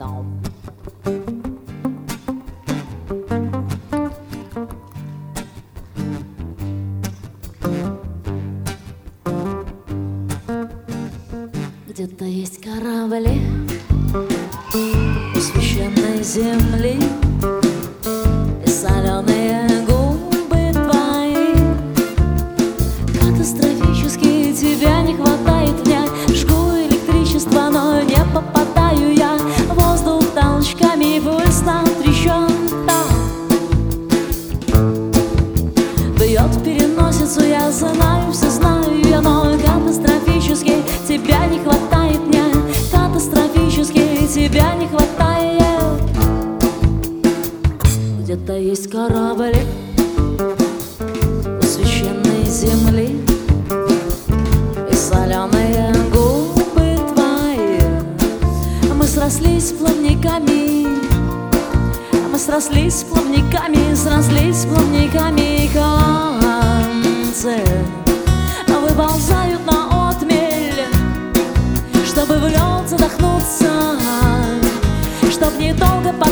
Где-то есть корабли у священной земли, и соленые губы твои. Катастрофически тебя не хватает мне. Жгу электричество, но не попадаю я. Воздух толчками, весна трещотка бьет в переносицу, я знаю, все знаю я, но катастрофически тебя не хватает мне. Катастрофически тебя не хватает. Где-то есть корабли у священной земли, и соленые губы твои. Мы срослись плавниками, мы срослись плавниками, срослись плавниками. Концы выползают на отмель, чтобы в лед задохнуться, чтоб недолго